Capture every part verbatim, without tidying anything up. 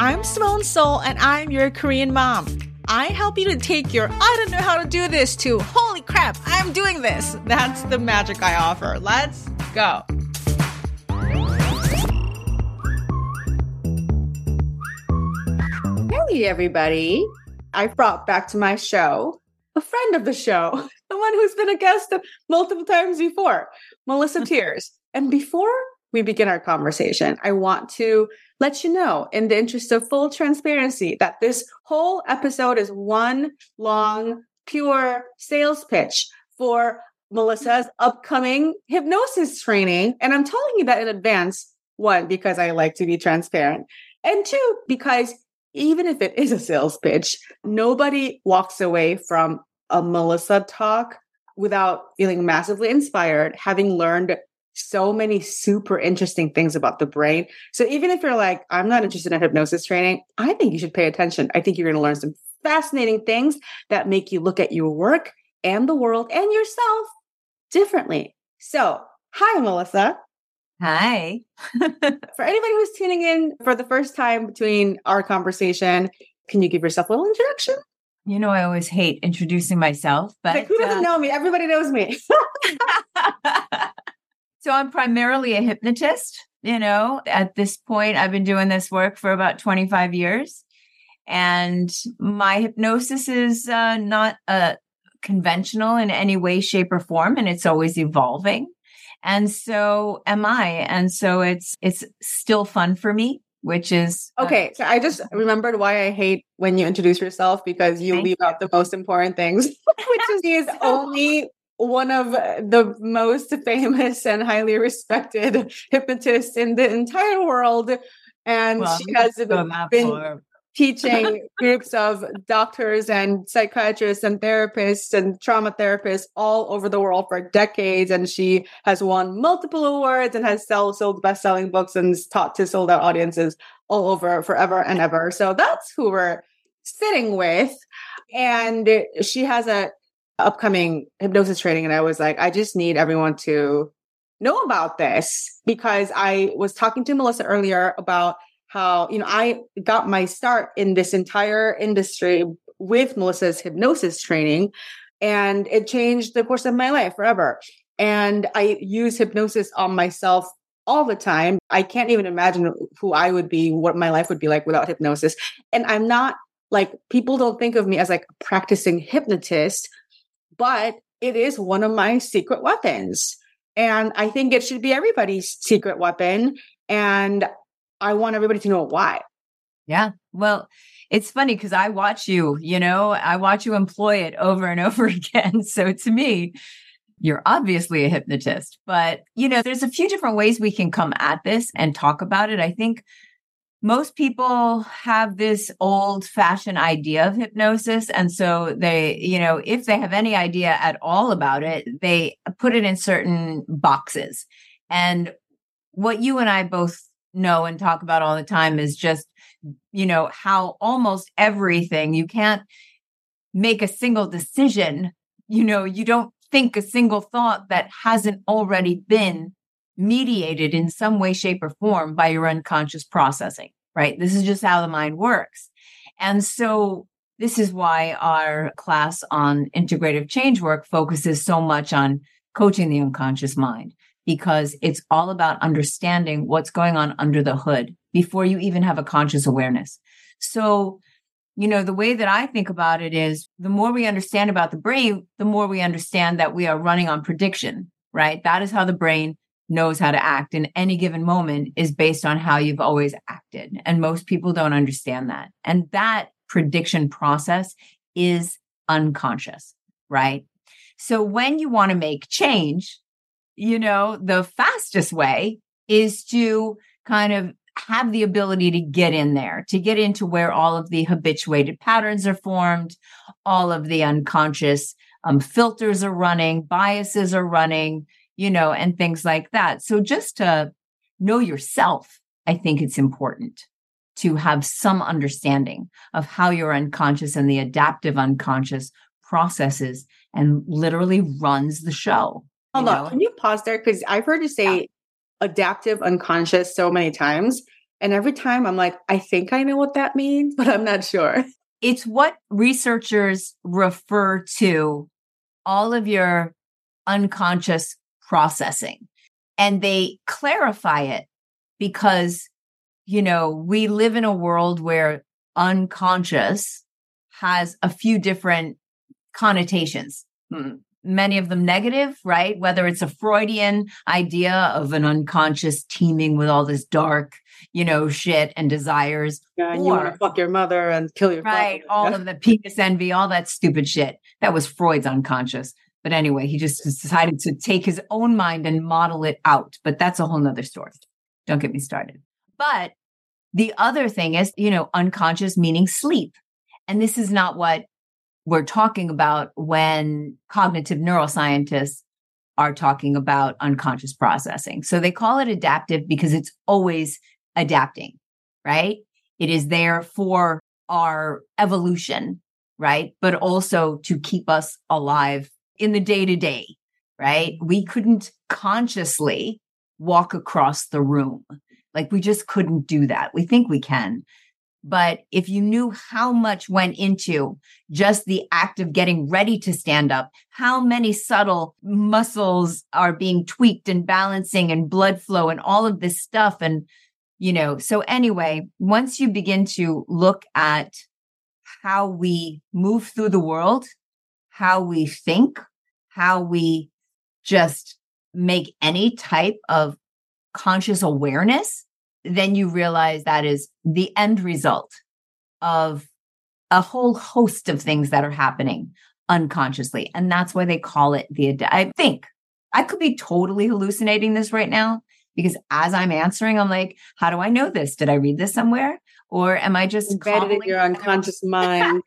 I'm Simone Seol, and I'm your Korean mom. I help you to take your I don't know how to do this to holy crap, I'm doing this. That's the magic I offer. Let's go. Hey, everybody. I brought back to my show a friend of the show, the one who's been a guest multiple times before, Melissa Tiers. And before we begin our conversation, I want to let you know, in the interest of full transparency, that this whole episode is one long, pure sales pitch for Melissa's upcoming hypnosis training. And I'm telling you that in advance, one, because I like to be transparent, and two, because even if it is a sales pitch, nobody walks away from a Melissa talk without feeling massively inspired, having learned so many super interesting things about the brain. So even if you're like, I'm not interested in hypnosis training, I think you should pay attention. I think you're going to learn some fascinating things that make you look at your work and the world and yourself differently. So, hi, Melissa. Hi. For anybody who's tuning in for the first time between our conversation, can you give yourself a little introduction? You know, I always hate introducing myself, but like, who doesn't uh, know me? Everybody knows me. So I'm primarily a hypnotist. You know, at this point, I've been doing this work for about twenty-five years. And my hypnosis is uh, not uh, conventional in any way, shape, or form. And it's always evolving. And so am I. And so it's it's still fun for me, which is... Uh, okay. So I just remembered why I hate when you introduce yourself, because you leave you. out the most important things, which is he is only one of the most famous and highly respected hypnotists in the entire world. And well, she has been for... teaching groups of doctors and psychiatrists and therapists and trauma therapists all over the world for decades. And she has won multiple awards and has sell, sold best-selling books and taught to sold-out audiences all over forever and ever. So that's who we're sitting with. And she has a upcoming hypnosis training. And I was like, I just need everyone to know about this, because I was talking to Melissa earlier about how, you know, I got my start in this entire industry with Melissa's hypnosis training, and it changed the course of my life forever. And I use hypnosis on myself all the time. I can't even imagine who I would be, what my life would be like without hypnosis. And I'm not like, people don't think of me as like a practicing hypnotist, but it is one of my secret weapons. And I think it should be everybody's secret weapon. And I want everybody to know why. Yeah. Well, it's funny because I watch you, you know, I watch you employ it over and over again. So to me, you're obviously a hypnotist, but you know, there's a few different ways we can come at this and talk about it. I think most people have this old fashioned idea of hypnosis. And so they, you know, if they have any idea at all about it, they put it in certain boxes. And what you and I both know and talk about all the time is just, you know, how almost everything, you can't make a single decision. You know, you don't think a single thought that hasn't already been mediated in some way, shape, or form by your unconscious processing, right? This is just how the mind works. And so this is why our class on integrative change work focuses so much on coaching the unconscious mind, because it's all about understanding what's going on under the hood before you even have a conscious awareness. So, you know, the way that I think about it is the more we understand about the brain, the more we understand that we are running on prediction, right? That is how the brain knows how to act in any given moment, is based on how you've always acted. And most people don't understand that. And that prediction process is unconscious, right? So when you want to make change, you know, the fastest way is to kind of have the ability to get in there, to get into where all of the habituated patterns are formed, all of the unconscious um, filters are running, biases are running, you know, and things like that. So just to know yourself, I think it's important to have some understanding of how your unconscious and the adaptive unconscious processes and literally runs the show. Hold on, can you pause there? Because I've heard you say yeah. adaptive unconscious so many times. And every time I'm like, I think I know what that means, but I'm not sure. It's what researchers refer to all of your unconscious processing. And they clarify it because, you know, we live in a world where unconscious has a few different connotations, many of them negative, right? Whether it's a Freudian idea of an unconscious teeming with all this dark, you know, shit and desires. Yeah, and or, you want to fuck your mother and kill your right, father. all Yeah. of the penis envy, all that stupid shit. That was Freud's unconscious. But anyway, he just decided to take his own mind and model it out. But that's a whole nother story. Don't get me started. But the other thing is, you know, unconscious meaning sleep. And this is not what we're talking about when cognitive neuroscientists are talking about unconscious processing. So they call it adaptive because it's always adapting, right? It is there for our evolution, right? But also to keep us alive in the day to day, right? We couldn't consciously walk across the room. Like we just couldn't do that. We think we can. But if you knew how much went into just the act of getting ready to stand up, how many subtle muscles are being tweaked and balancing and blood flow and all of this stuff. And, you know, so anyway, once you begin to look at how we move through the world, how we think, how we just make any type of conscious awareness, then you realize that is the end result of a whole host of things that are happening unconsciously. And that's why they call it the, ad- I think I could be totally hallucinating this right now because as I'm answering, I'm like, how do I know this? Did I read this somewhere? Or am I just embedded in your unconscious mind?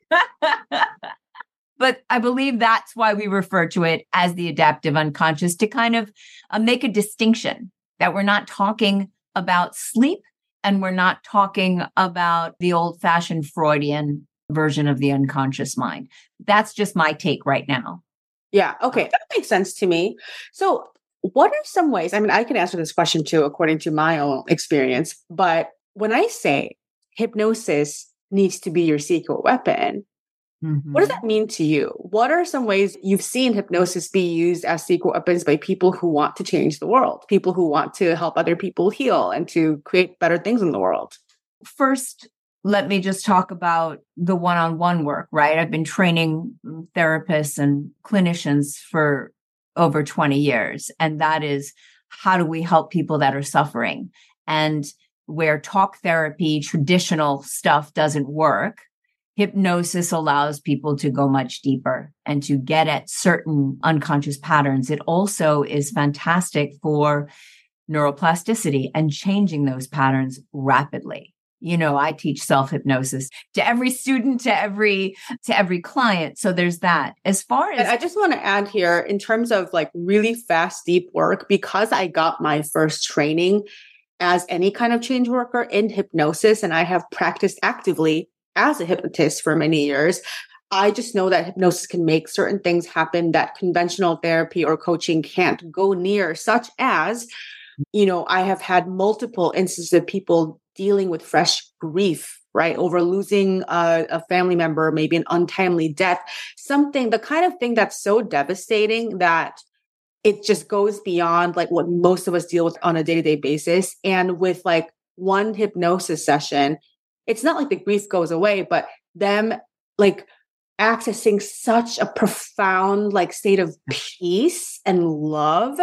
But I believe that's why we refer to it as the adaptive unconscious, to kind of uh, make a distinction that we're not talking about sleep and we're not talking about the old-fashioned Freudian version of the unconscious mind. That's just my take right now. Yeah. Okay. That makes sense to me. So what are some ways, I mean, I can answer this question too, according to my own experience, but when I say hypnosis needs to be your secret weapon, mm-hmm. what does that mean to you? What are some ways you've seen hypnosis be used as secret weapons by people who want to change the world, people who want to help other people heal and to create better things in the world? First, let me just talk about the one-on-one work, right? I've been training therapists and clinicians for over twenty years. And that is, how do we help people that are suffering? And where talk therapy, traditional stuff doesn't work, hypnosis allows people to go much deeper and to get at certain unconscious patterns. It also is fantastic for neuroplasticity and changing those patterns rapidly. You know, I teach self-hypnosis to every student, to every, to every client. So there's that. As far as and I just want to add here in terms of like really fast, deep work, because I got my first training as any kind of change worker in hypnosis, and I have practiced actively as a hypnotist for many years. I just know that hypnosis can make certain things happen that conventional therapy or coaching can't go near, such as, you know, I have had multiple instances of people dealing with fresh grief, right? Over losing a, a family member, maybe an untimely death, something, the kind of thing that's so devastating that it just goes beyond like what most of us deal with on a day-to-day basis. And with like one hypnosis session, it's not like the grief goes away, but them like accessing such a profound like state of peace and love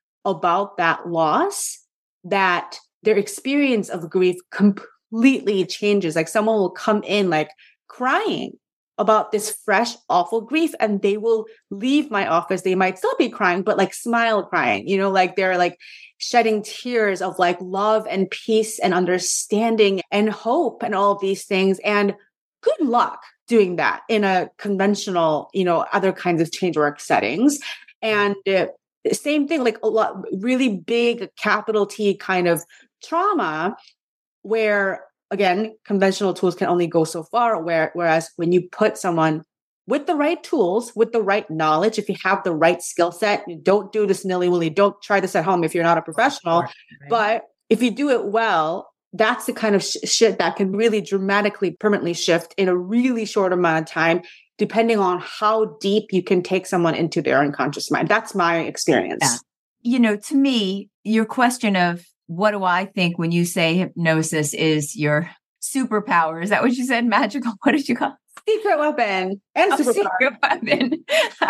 about that loss that their experience of grief completely changes. Like someone will come in like crying about this fresh, awful grief, and they will leave my office. They might still be crying, but like smile crying, you know, like they're like shedding tears of like love and peace and understanding and hope and all of these things. And good luck doing that in a conventional, you know, other kinds of change work settings. And uh, same thing, like a lot, really big capital T kind of trauma where, again, conventional tools can only go so far, where, whereas when you put someone with the right tools, with the right knowledge, if you have the right skill set, you don't do this nilly-willy, don't try this at home if you're not a professional. Right. But if you do it well, that's the kind of sh- shit that can really dramatically, permanently shift in a really short amount of time, depending on how deep you can take someone into their unconscious mind. That's my experience. Yeah. You know, to me, your question of what do I think when you say hypnosis is your superpower? Is that what you said? Magical? What did you call it? Secret weapon and oh, superpower. Secret weapon.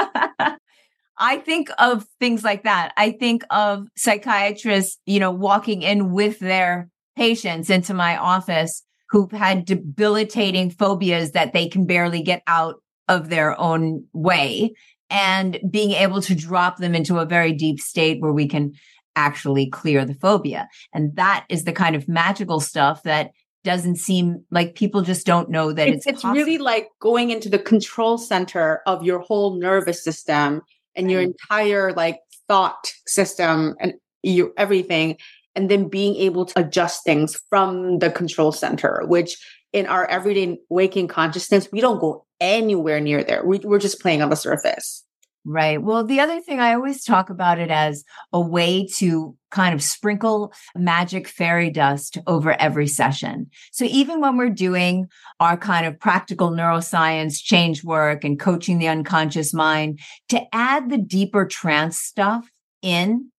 I think of things like that. I think of psychiatrists, you know, walking in with their patients into my office who've had debilitating phobias that they can barely get out of their own way, and being able to drop them into a very deep state where we can actually clear the phobia. And that is the kind of magical stuff that doesn't seem like people just don't know that it's It's, it's really like going into the control center of your whole nervous system and right. your entire like thought system and your everything. And then being able to adjust things from the control center, which in our everyday waking consciousness, we don't go anywhere near there. We, we're just playing on the surface. Right. Well, the other thing, I always talk about it as a way to kind of sprinkle magic fairy dust over every session. So even when we're doing our kind of practical neuroscience change work and coaching the unconscious mind, to add the deeper trance stuff in,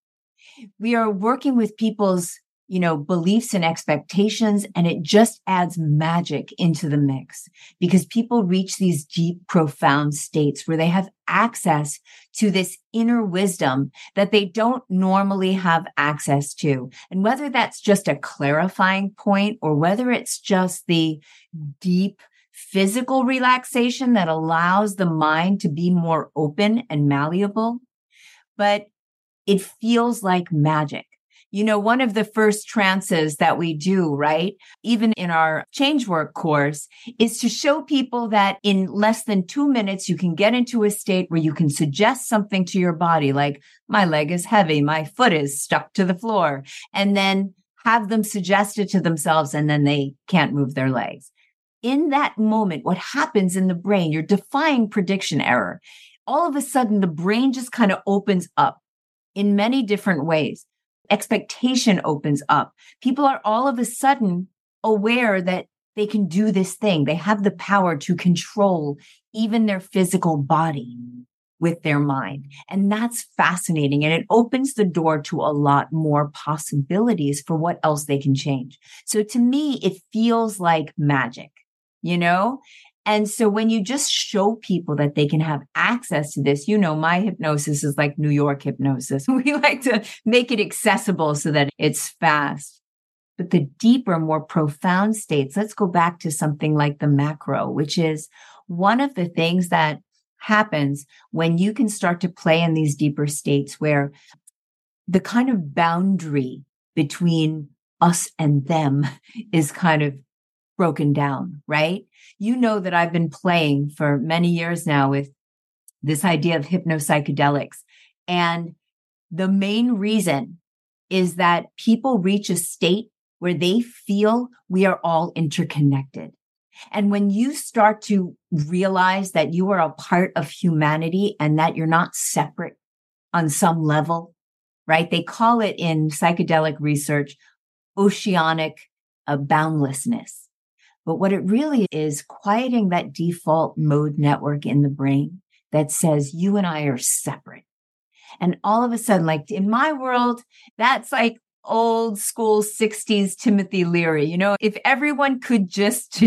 we are working with people's, you know, beliefs and expectations, and it just adds magic into the mix because people reach these deep, profound states where they have access to this inner wisdom that they don't normally have access to. And whether that's just a clarifying point or whether it's just the deep physical relaxation that allows the mind to be more open and malleable, but it feels like magic. You know, one of the first trances that we do, right, even in our change work course, is to show people that in less than two minutes, you can get into a state where you can suggest something to your body, like my leg is heavy, my foot is stuck to the floor, and then have them suggest it to themselves, and then they can't move their legs. In that moment, what happens in the brain, you're defying prediction error. All of a sudden, the brain just kind of opens up in many different ways. Expectation opens up. People are all of a sudden aware that they can do this thing. They have the power to control even their physical body with their mind. And that's fascinating. And it opens the door to a lot more possibilities for what else they can change. So to me, it feels like magic, you know? And so when you just show people that they can have access to this, you know, my hypnosis is like New York hypnosis. We like to make it accessible so that it's fast. But the deeper, more profound states, let's go back to something like the macro, which is one of the things that happens when you can start to play in these deeper states where the kind of boundary between us and them is kind of broken down, right? You know that I've been playing for many years now with this idea of hypnopsychedelics. And the main reason is that people reach a state where they feel we are all interconnected. And when you start to realize that you are a part of humanity and that you're not separate on some level, right? They call it in psychedelic research, oceanic uh, boundlessness. But what it really is, quieting that default mode network in the brain that says you and I are separate. And all of a sudden, like in my world, that's like old school sixties Timothy Leary. You know, if everyone could just,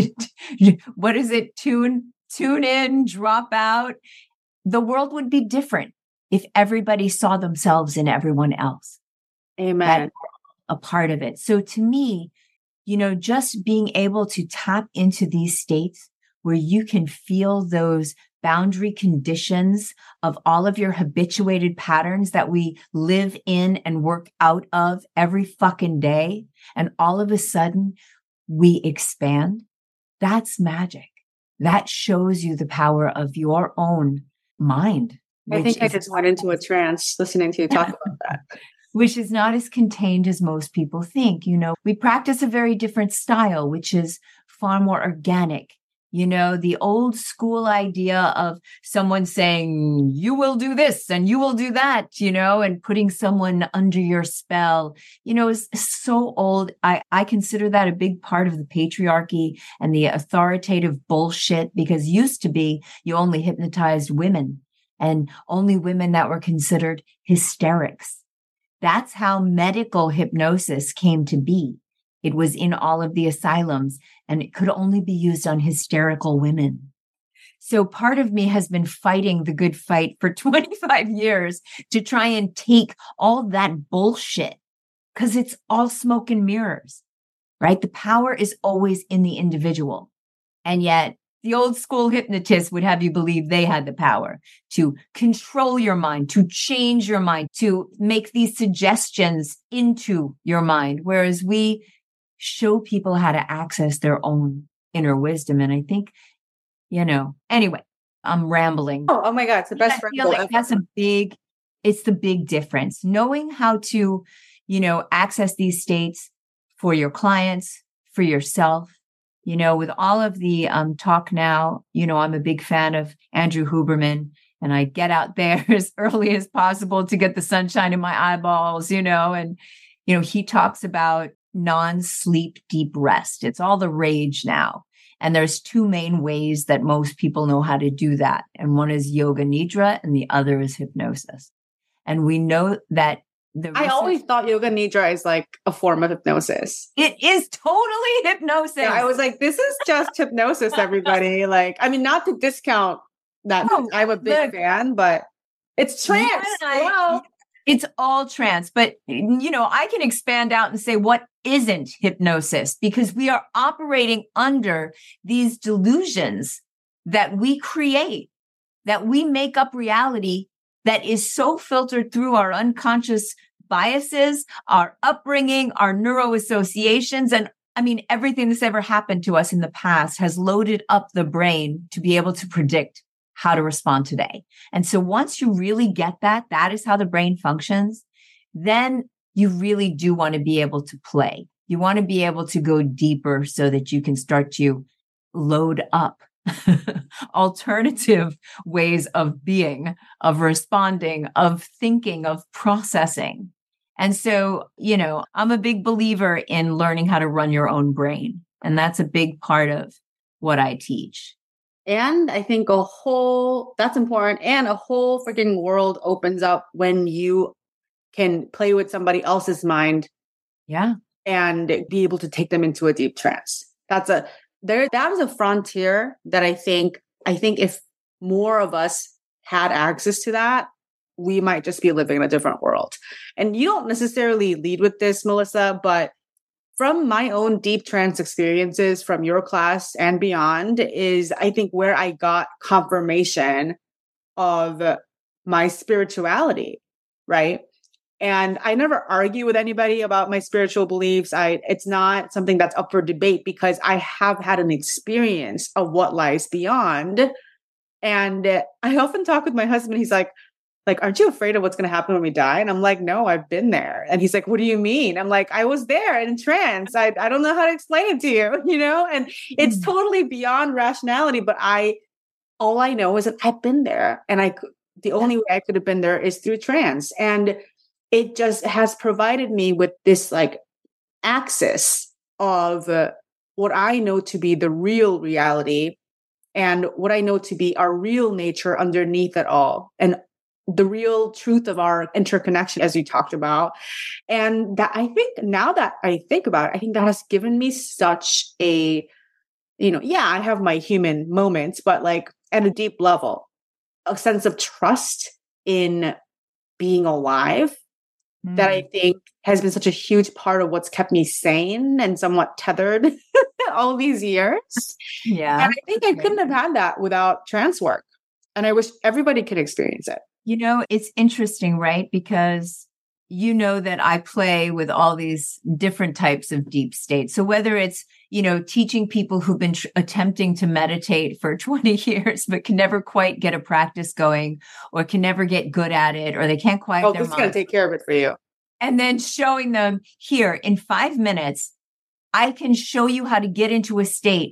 what is it, tune, tune in, drop out, the world would be different if everybody saw themselves in everyone else. Amen. A part of it. So to me, you know, just being able to tap into these states where you can feel those boundary conditions of all of your habituated patterns that we live in and work out of every fucking day. And all of a sudden we expand. That's magic. That shows you the power of your own mind. I think I just went into a trance listening to you talk about that. Which is not as contained as most people think. You know, we practice a very different style, which is far more organic. You know, the old school idea of someone saying, you will do this and you will do that, you know, and putting someone under your spell, you know, is so old. I, I consider that a big part of the patriarchy and the authoritative bullshit, because used to be you only hypnotized women and only women that were considered hysterics. That's how medical hypnosis came to be. It was in all of the asylums, and it could only be used on hysterical women. So part of me has been fighting the good fight for twenty-five years to try and take all that bullshit, because it's all smoke and mirrors, right? The power is always in the individual. And yet the old school hypnotists would have you believe they had the power to control your mind, to change your mind, to make these suggestions into your mind. Whereas we show people how to access their own inner wisdom. And I think, you know, anyway, I'm rambling. Oh, oh my God. It's the best I feel like that's a big, it's the big difference. Knowing how to, you know, access these states for your clients, for yourself, you know, with all of the um, talk now, you know, I'm a big fan of Andrew Huberman, and I get out there as early as possible to get the sunshine in my eyeballs, you know, and, you know, he talks about non-sleep deep rest. It's all the rage now. And there's two main ways that most people know how to do that. And one is yoga nidra and the other is hypnosis. And we know that the I always thought yoga nidra is like a form of hypnosis. It is totally hypnosis. Yeah, I was like, this is just hypnosis, everybody. Like, I mean, not to discount that. No, I'm a big look, fan, but it's trance. I, it's all trance. But, you know, I can expand out and say, what isn't hypnosis? Because we are operating under these delusions that we create, that we make up reality that is so filtered through our unconscious biases, our upbringing, our neuroassociations. And I mean, everything that's ever happened to us in the past has loaded up the brain to be able to predict how to respond today. And so once you really get that, that is how the brain functions, then you really do want to be able to play. You want to be able to go deeper so that you can start to load up alternative ways of being, of responding, of thinking, of processing. And so, you know, I'm a big believer in learning how to run your own brain. And that's a big part of what I teach. And I think a whole, that's important. And a whole freaking world opens up when you can play with somebody else's mind. Yeah. And be able to take them into a deep trance. That's a, there, that is a frontier that I think, I think if more of us had access to that, we might just be living in a different world. And you don't necessarily lead with this, Melissa, but from my own deep trance experiences from your class and beyond is, I think, where I got confirmation of my spirituality, right? And I never argue with anybody about my spiritual beliefs. I, it's not something that's up for debate because I have had an experience of what lies beyond. And I often talk with my husband. He's like, like, aren't you afraid of what's going to happen when we die? And I'm like, no, I've been there. And he's like, what do you mean? I'm like, I was there in trance. I, I don't know how to explain it to you, you know? And it's mm. totally beyond rationality. But I, all I know is that I've been there. And I, the only way I could have been there is through trance. And it just has provided me with this like access of uh, what I know to be the real reality and what I know to be our real nature underneath it all. And the real truth of our interconnection, as you talked about. And that I think now that I think about it, I think that has given me such a, you know, yeah, I have my human moments, but like at a deep level, a sense of trust in being alive mm. that I think has been such a huge part of what's kept me sane and somewhat tethered all these years. Yeah. And I think I couldn't have had that without trance work. And I wish everybody could experience it. You know, it's interesting, right? Because you know that I play with all these different types of deep states. So whether it's, you know, teaching people who've been tr- attempting to meditate for twenty years, but can never quite get a practice going or can never get good at it, or they can't quiet oh, their this mind. is going to take care of it for you. And then showing them here in five minutes, I can show you how to get into a state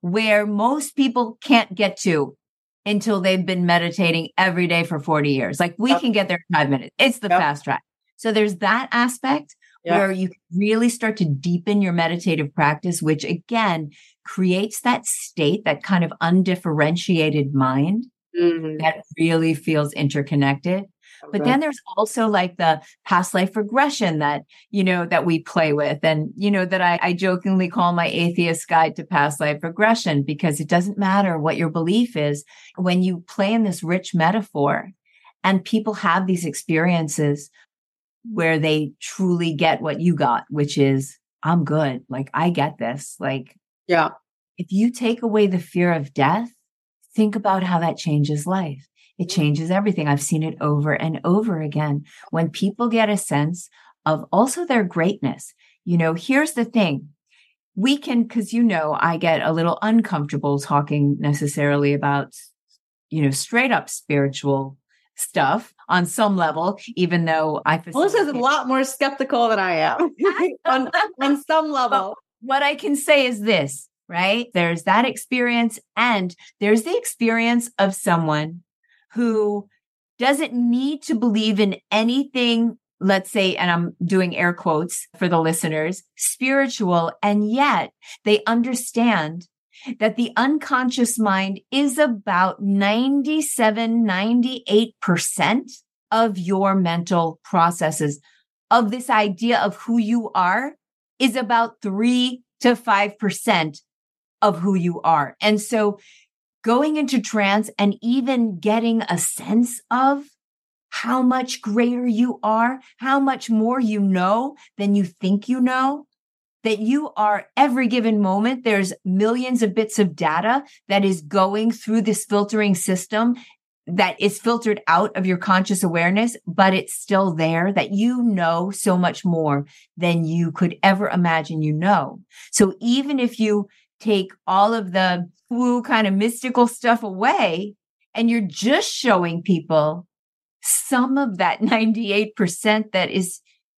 where most people can't get to until they've been meditating every day for forty years. Like we yep. can get there in five minutes. It's the yep. fast track. So there's that aspect yep. where you really start to deepen your meditative practice, which again creates that state, that kind of undifferentiated mind mm-hmm. that really feels interconnected. Okay. But then there's also like the past life regression that, you know, that we play with. And, you know, that I, I jokingly call my atheist guide to past life regression, because it doesn't matter what your belief is. When you play in this rich metaphor and people have these experiences where they truly get what you got, which is, I'm good. Like, I get this. Like, yeah. If you take away the fear of death, think about how that changes life. It changes everything. I've seen it over and over again. When people get a sense of also their greatness, you know, here's the thing. We can, because, you know, I get a little uncomfortable talking necessarily about, you know, straight up spiritual stuff on some level, even though I facilitate. Melissa's a lot more skeptical than I am on, on some level. But what I can say is this, right? There's that experience, and there's the experience of someone who doesn't need to believe in anything, let's say, and I'm doing air quotes for the listeners, spiritual, and yet they understand that the unconscious mind is about ninety-seven, ninety-eight percent of your mental processes. Of this idea of who you are is about three to five percent of who you are. And so going into trance and even getting a sense of how much greater you are, how much more you know than you think you know, that you are every given moment, there's millions of bits of data that is going through this filtering system that is filtered out of your conscious awareness, but it's still there, that you know so much more than you could ever imagine you know. So even if you take all of the woo kind of mystical stuff away and you're just showing people some of that ninety-eight percent that is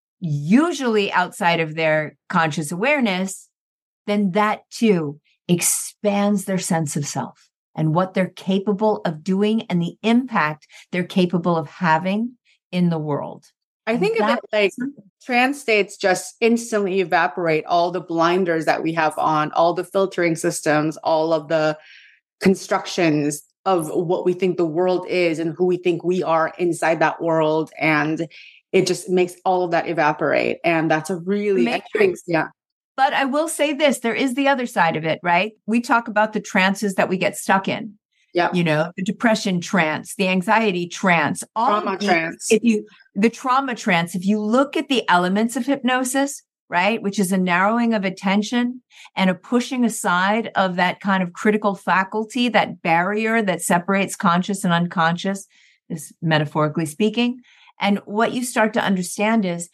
usually outside of their conscious awareness, then that too expands their sense of self and what they're capable of doing and the impact they're capable of having in the world. I think of it like trance states just instantly evaporate all the blinders that we have on, all the filtering systems, all of the constructions of what we think the world is and who we think we are inside that world. And it just makes all of that evaporate. And that's a really, I think, yeah. But I will say this, there is the other side of it, right? We talk about the trances that we get stuck in. Yeah. You know, the depression trance, the anxiety trance, all trauma these, trance. If you, the trauma trance, if you look at the elements of hypnosis, right, which is a narrowing of attention and a pushing aside of that kind of critical faculty, that barrier that separates conscious and unconscious, is metaphorically speaking. And what you start to understand is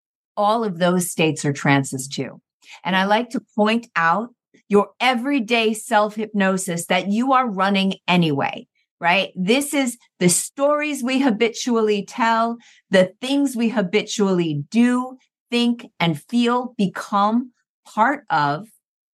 all of those states are trances too. And I like to point out your everyday self-hypnosis that you are running anyway, right? This is the stories we habitually tell, the things we habitually do, think, and feel become part of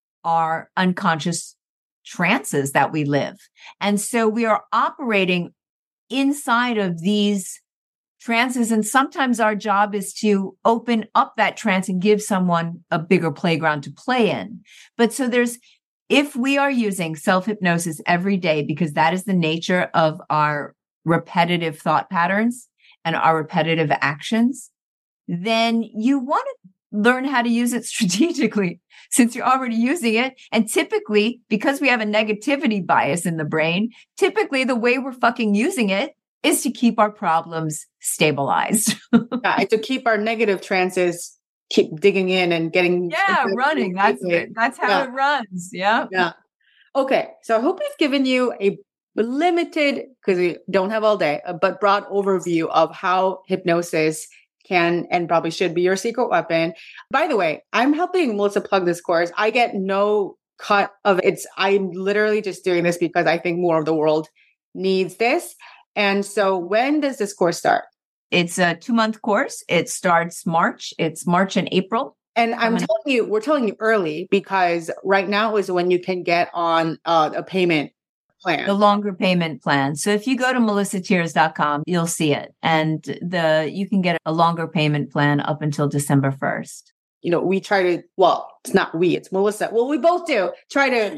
our unconscious trances that we live. And so we are operating inside of these trances. And sometimes our job is to open up that trance and give someone a bigger playground to play in. But so there's, if we are using self-hypnosis every day, because that is the nature of our repetitive thought patterns and our repetitive actions, then you want to learn how to use it strategically since you're already using it. And typically, because we have a negativity bias in the brain, typically the way we're fucking using it is to keep our problems stabilized. Yeah, and to keep our negative trances, keep digging in and getting... Yeah, running. That's it. That's how yeah. it runs. Yeah. Yeah. Okay. So I hope we've given you a limited, because we don't have all day, but broad overview of how hypnosis can and probably should be your secret weapon. By the way, I'm helping Melissa plug this course. I get no cut of it. It's, I'm literally just doing this because I think more of the world needs this. And so when does this course start? It's a two-month course. It starts March. It's March and April. And I'm gonna- telling you, we're telling you early because right now is when you can get on uh, a payment plan. The longer payment plan. So if you go to melissa tears dot com, you'll see it. And the you can get a longer payment plan up until December first. You know, we try to, well, it's not we, it's Melissa. Well, we both do try to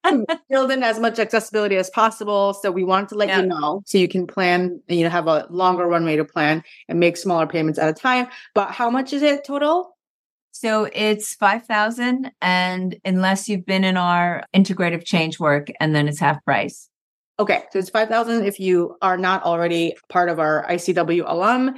build in as much accessibility as possible. So we want to let Yeah. you know so you can plan, you know, have a longer runway to plan and make smaller payments at a time. But how much is it total? So it's five thousand, and unless you've been in our integrative change work, and then it's half price. Okay, so it's five thousand if you are not already part of our I C W alum,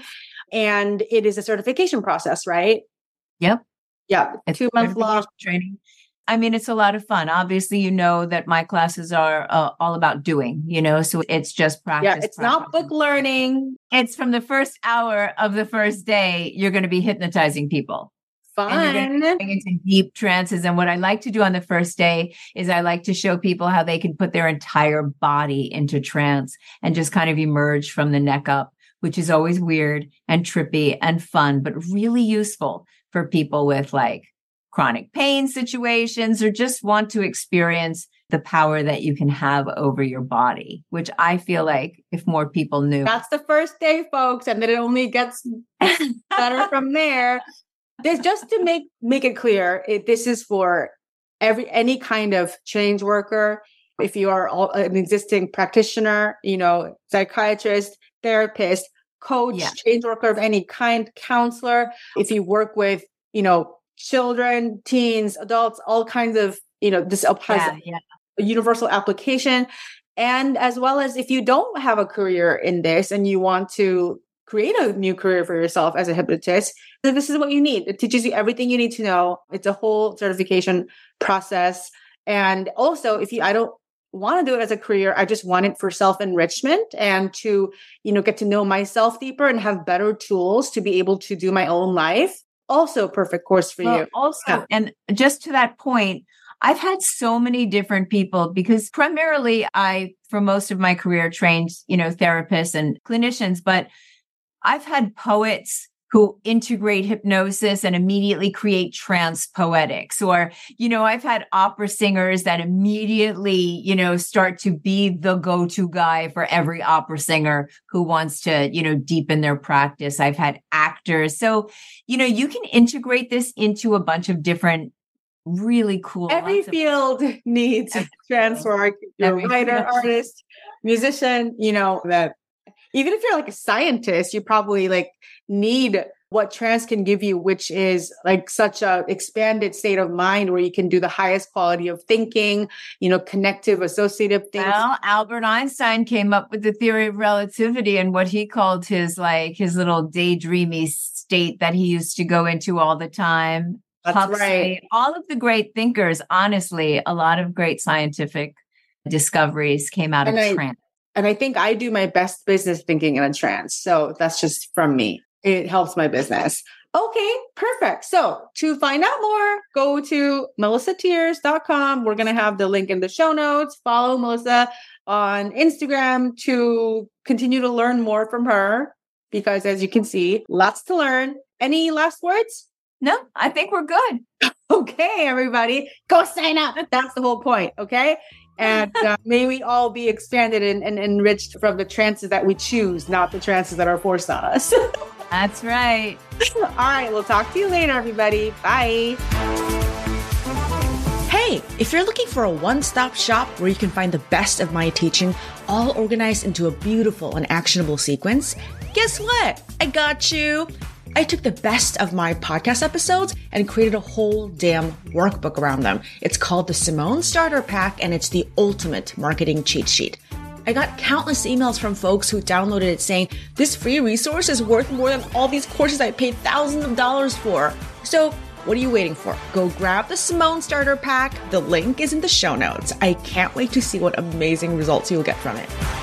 and it is a certification process, right? Yep. Yeah, It's two month long. certification training. I mean, it's a lot of fun. Obviously, you know that my classes are uh, all about doing, you know, so it's just practice. Yeah, it's practice. not book learning. It's from the first hour of the first day, you're going to be hypnotizing people. And you're Fun. going into deep trances. And what I like to do on the first day is I like to show people how they can put their entire body into trance and just kind of emerge from the neck up, which is always weird and trippy and fun, but really useful for people with like chronic pain situations or just want to experience the power that you can have over your body, which I feel like if more people knew. That's the first day, folks, and then it only gets better from there. This just to make make it clear, it, this is for every any kind of change worker. If you are all, an existing practitioner, you know, psychiatrist, therapist, coach, Yeah. change worker of any kind, counselor. If you work with, you know, children, teens, adults, all kinds of, you know, this has Yeah, yeah. a universal application. And as well as if you don't have a career in this and you want to create a new career for yourself as a hypnotist, then this is what you need. It teaches you everything you need to know. It's a whole certification process. And also, if you, I don't want to do it as a career, I just want it for self-enrichment and to, you know, get to know myself deeper and have better tools to be able to do my own life. Also, perfect course for Well, you. also, Yeah. and just to that point, I've had so many different people because primarily I, for most of my career, trained, you know, therapists and clinicians, but I've had poets who integrate hypnosis and immediately create trance poetics. Or, you know, I've had opera singers that immediately, you know, start to be the go-to guy for every opera singer who wants to, you know, deepen their practice. I've had actors. So, you know, you can integrate this into a bunch of different really cool. Every lots of- field needs trance work. You're a Every writer, field. artist, musician, you know, that even if you're like a scientist, you probably like need what trance can give you, which is like such a expanded state of mind where you can do the highest quality of thinking, you know, connective, associative things. Well, Albert Einstein came up with the theory of relativity and what he called his like his little daydreamy state that he used to go into all the time. That's Huxley, right. all of the great thinkers, honestly, a lot of great scientific discoveries came out And of I- trance. And I think I do my best business thinking in a trance. So that's just from me. It helps my business. Okay, perfect. So to find out more, go to melissa tears dot com. We're going to have the link in the show notes. Follow Melissa on Instagram to continue to learn more from her because as you can see, lots to learn. Any last words? No, I think we're good. Okay, everybody, go sign up. That's the whole point. Okay. And uh, may we all be expanded and, and enriched from the trances that we choose, not the trances that are forced on us. That's right. All right. We'll talk to you later, everybody. Bye. Hey, if you're looking for a one-stop shop where you can find the best of my teaching, all organized into a beautiful and actionable sequence, guess what? I got you. I took the best of my podcast episodes and created a whole damn workbook around them. It's called the Simone Starter Pack, and it's the ultimate marketing cheat sheet. I got countless emails from folks who downloaded it saying, this free resource is worth more than all these courses I paid thousands of dollars for. So what are you waiting for? Go grab the Simone Starter Pack. The link is in the show notes. I can't wait to see what amazing results you'll get from it.